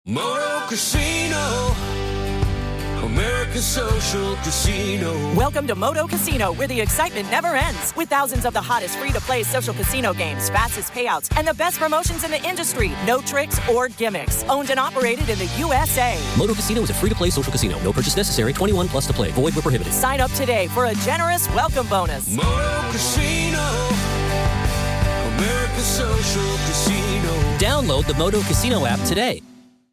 Moto Casino, America's social casino. Welcome to Moto Casino, where the excitement never ends. With thousands of the hottest free-to-play social casino games, fastest payouts, and the best promotions in the industry. No tricks or gimmicks. Owned and operated in the USA. Moto Casino is a free-to-play social casino. No purchase necessary. 21 plus to play. Void where prohibited. Sign up today for a generous welcome bonus. Moto Casino, America's social casino. Download the Moto Casino app today.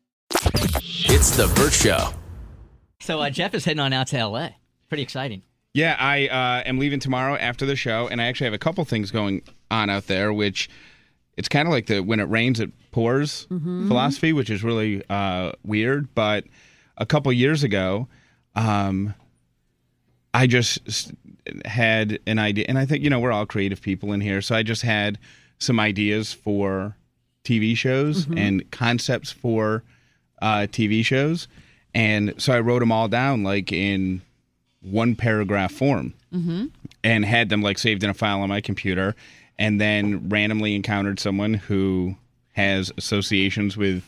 It's the Burt Show. So Jeff is heading on out to L.A. Pretty exciting. Yeah, I am leaving tomorrow after the show, and I actually have a couple things going on out there, which it's kind of like the when it rains, it pours philosophy, which is really weird. But a couple years ago, I just had an idea, and I think, we're all creative people in here, so I just had some ideas for TV shows and concepts for TV shows. And so I wrote them all down like in one paragraph form and had them like saved in a file on my computer, and then randomly encountered someone who has associations with,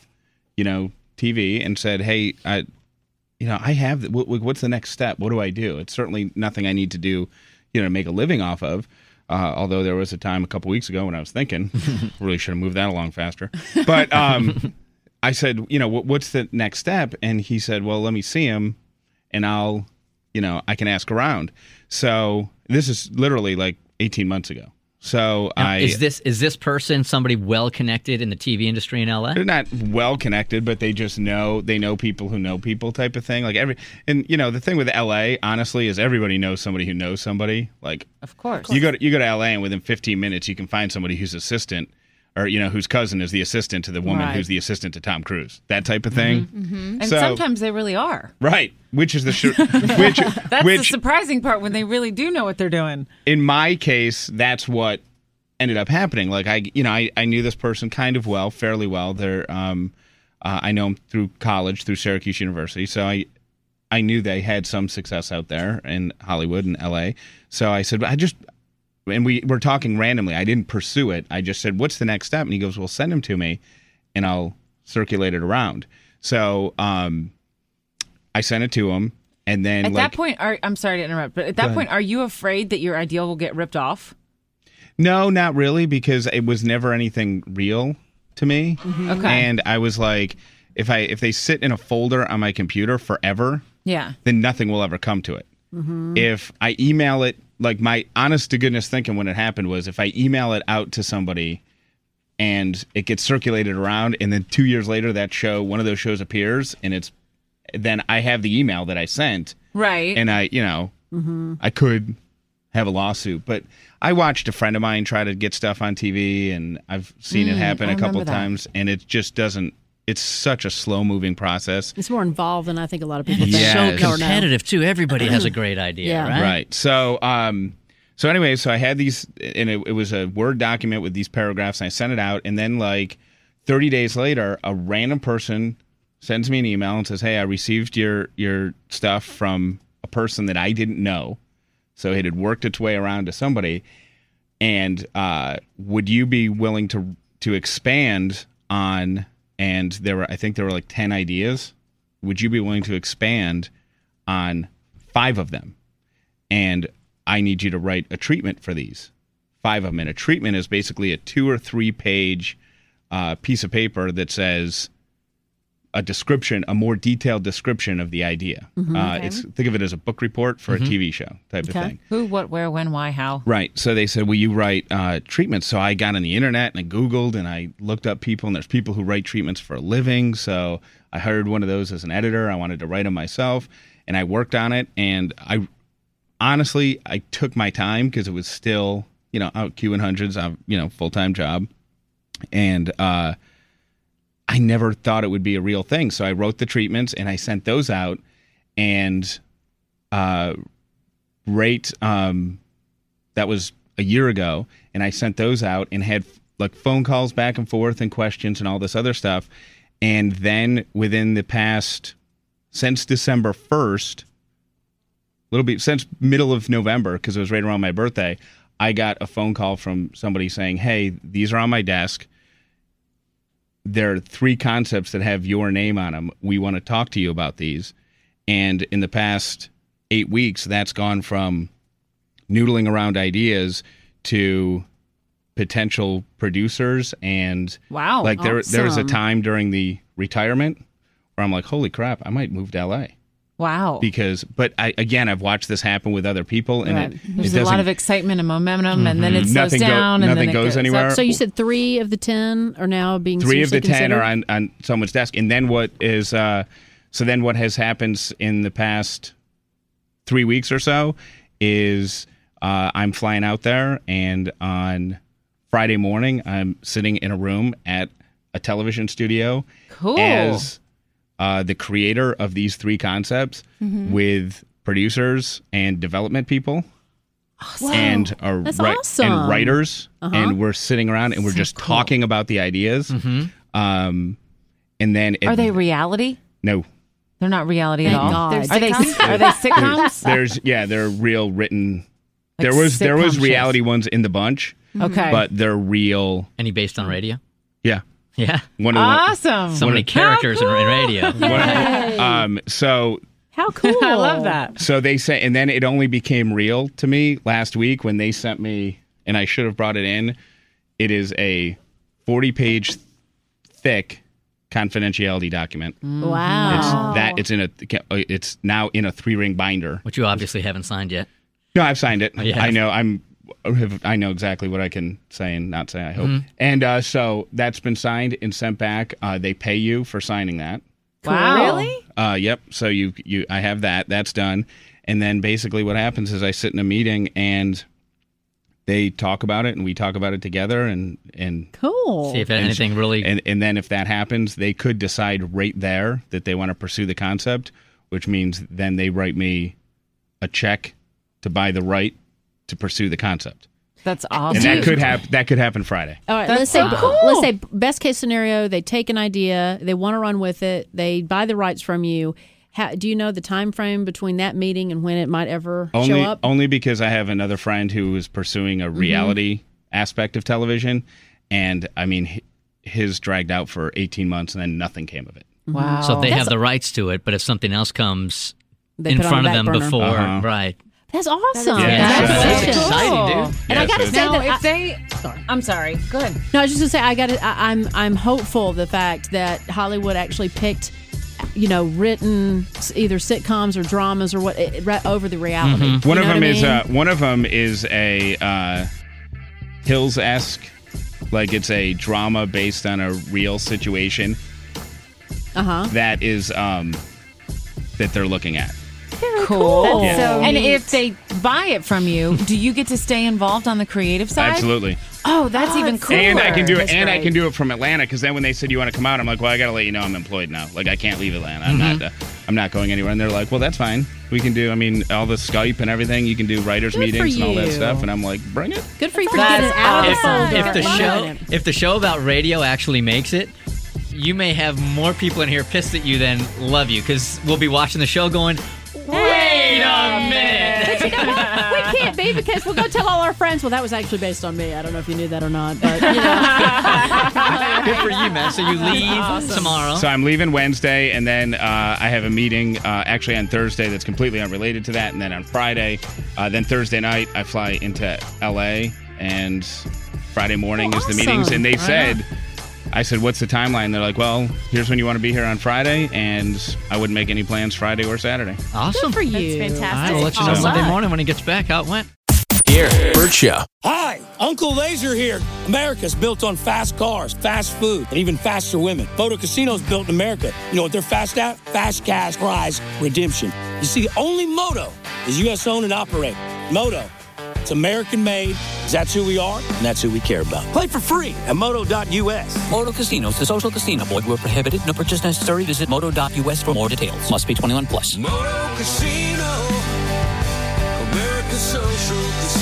TV and said, hey, I have, what's the next step? What do I do? It's certainly nothing I need to do, to make a living off of. Although there was a time a couple weeks ago when I was thinking, really should have moved that along faster. But I said, what's the next step? And he said, well, let me see him, and I'll, I can ask around. So this is literally like 18 months ago. So now, is this person somebody well connected in the TV industry in LA? They're not well connected, but they just know people who know people type of thing. Like the thing with LA, honestly, is everybody knows somebody who knows somebody. Like, of course, you go to LA, and within 15 minutes you can find somebody whose assistant, or whose cousin is the assistant to the woman who's the assistant to Tom Cruise. That type of thing. And sometimes they really are. Right. Which is the That's the surprising part, when they really do know what they're doing. In my case, that's what ended up happening. Like I knew this person kind of well, fairly well. They're I know them through college, through Syracuse University. So I knew they had some success out there in Hollywood and LA. So I said, and we were talking randomly. I didn't pursue it. I just said, what's the next step? And he goes, well, send him to me and I'll circulate it around. So I sent it to him. And then at that point, I'm sorry to interrupt, but at that point, are you afraid that your idea will get ripped off? No, not really, because it was never anything real to me. Okay. And I was like, if they sit in a folder on my computer forever, then nothing will ever come to it. If I email it, like my honest to goodness thinking when it happened was, if I email it out to somebody and it gets circulated around, and then 2 years later one of those shows appears, and then I have the email that I sent. Right. And I could have a lawsuit. But I watched a friend of mine try to get stuff on TV, and I've seen it happen a couple times, and it just doesn't. It's such a slow-moving process. It's more involved than I think a lot of people think. It's so competitive, too. Everybody has a great idea, right? Right. So, anyway, I had these, and it was a Word document with these paragraphs, and I sent it out, and then, 30 days later, a random person sends me an email and says, hey, I received your stuff from a person that I didn't know. So it had worked its way around to somebody, and would you be willing to expand on... And I think there were 10 ideas. Would you be willing to expand on 5 of them? And I need you to write a treatment for these 5 of them. And a treatment is basically a 2 or 3 page piece of paper that says a more detailed description of the idea. Think of it as a book report for a TV show type of thing. Who, what, where, when, why, how. Right. So they said, will you write treatments? So I got on the internet and I Googled and I looked up people, and there's people who write treatments for a living. So I hired one of those as an editor. I wanted to write them myself, and I worked on it. And I took my time, because it was still, out queuing hundreds, full-time job. And I never thought it would be a real thing. So I wrote the treatments and I sent those out, and that was a year ago. And I sent those out and had phone calls back and forth and questions and all this other stuff. And then within the past, since December 1st, since middle of November, because it was right around my birthday, I got a phone call from somebody saying, hey, these are on my desk. there are 3 concepts that have your name on them. We want to talk to you about these. And in the past 8 weeks, that's gone from noodling around ideas to potential producers. And wow, like there was a time during the retirement where I'm like, holy crap, I might move to LA. Wow. But I've watched this happen with other people, and there's a lot of excitement and momentum, and then it slows down, and nothing then goes anywhere. So you said 3 of the 10 are now being 3 of the 10 considered? are on someone's desk, and then what is so then what has happened in the past 3 weeks or so is I'm flying out there, and on Friday morning I'm sitting in a room at a television studio as the creator of these 3 concepts with producers and development people and awesome. and writers, and we're sitting around and we're just talking about the ideas. And then are they reality? No, they're not reality at all. God. Are they sitcoms? They're real written. There was reality ones in the bunch. Okay, but they're real. Any based on radio? Yeah. Yeah. Awesome. So many characters in radio. So how cool. I love that. So they say, and then it only became real to me last week when they sent me, and I should have brought it in. It is a 40-page thick confidentiality document. Wow. It's now in a 3-ring binder, Which you obviously haven't signed yet. No, I've signed it. Oh, you have? I know exactly what I can say and not say, I hope. And so that's been signed and sent back. They pay you for signing that. Wow. Really? Yep. So I have that. That's done. And then basically what happens is I sit in a meeting and they talk about it and we talk about it together and cool. See if anything really... And then if that happens, they could decide right there that they want to pursue the concept, which means then they write me a check to buy the right to pursue the concept. That's awesome. And that could happen Friday. All right, That's let's say best case scenario, they take an idea, they want to run with it, they buy the rights from you. Do you know the time frame between that meeting and when it might ever show up? Only because I have another friend who is pursuing a reality aspect of television, and I mean his dragged out for 18 months and then nothing came of it. Wow. So they have the rights to it, but if something else comes They in put it on front of the them back burner. before, right. That's awesome. That's Congratulations. exciting, dude. And I got to say that Sorry. I'm sorry. Go ahead. No, I was just gonna say I'm hopeful of the fact that Hollywood actually picked, written either sitcoms or dramas or what over the reality. One of them is a Hills-esque, like it's a drama based on a real situation. That is that they're looking at. Cool. Yeah. So and if they buy it from you, do you get to stay involved on the creative side? Absolutely. Oh, that's even cooler. And I can do it. That's And I great. can do it from Atlanta because then when they said you want to come out, I'm like, well, I got to let you know I'm employed now. Like I can't leave Atlanta. I'm not going anywhere. And they're like, well, that's fine. We can do. I mean, all the Skype and everything. You can do writers meetings and all that stuff. And I'm like, bring it. Good for you for That's getting out of the awesome. fold. If the show about radio actually makes it, you may have more people in here pissed at you than love you because we'll be watching the show going, wait a minute. But you know what? We can't be because we'll go tell all our friends, well, that was actually based on me. I don't know if you knew that or not, but Good for you, man. So you leave tomorrow. So I'm leaving Wednesday, and then I have a meeting actually on Thursday that's completely unrelated to that, and then on Friday, then Thursday night I fly into LA, and Friday morning is the meetings, and they said. I said, what's the timeline? They're like, well, here's when you want to be here on Friday, and I wouldn't make any plans Friday or Saturday. Awesome. good for you. That's fantastic. All right, we'll let you know Awesome. Monday morning when he gets back how it went. Here, Bert Show. Hi, Uncle Laser here. America's built on fast cars, fast food, and even faster women. Moto Casino's built in America. You know what they're fast at? Fast cash prize redemption. You see, only Moto is U.S. owned and operated. Moto, it's American made, 'cause that's who we are, and that's who we care about. Play for free at moto.us. Moto Casinos, the social casino. Void where prohibited. No purchase necessary. Visit moto.us for more details. Must be 21 plus. Moto Casino, America's social casino.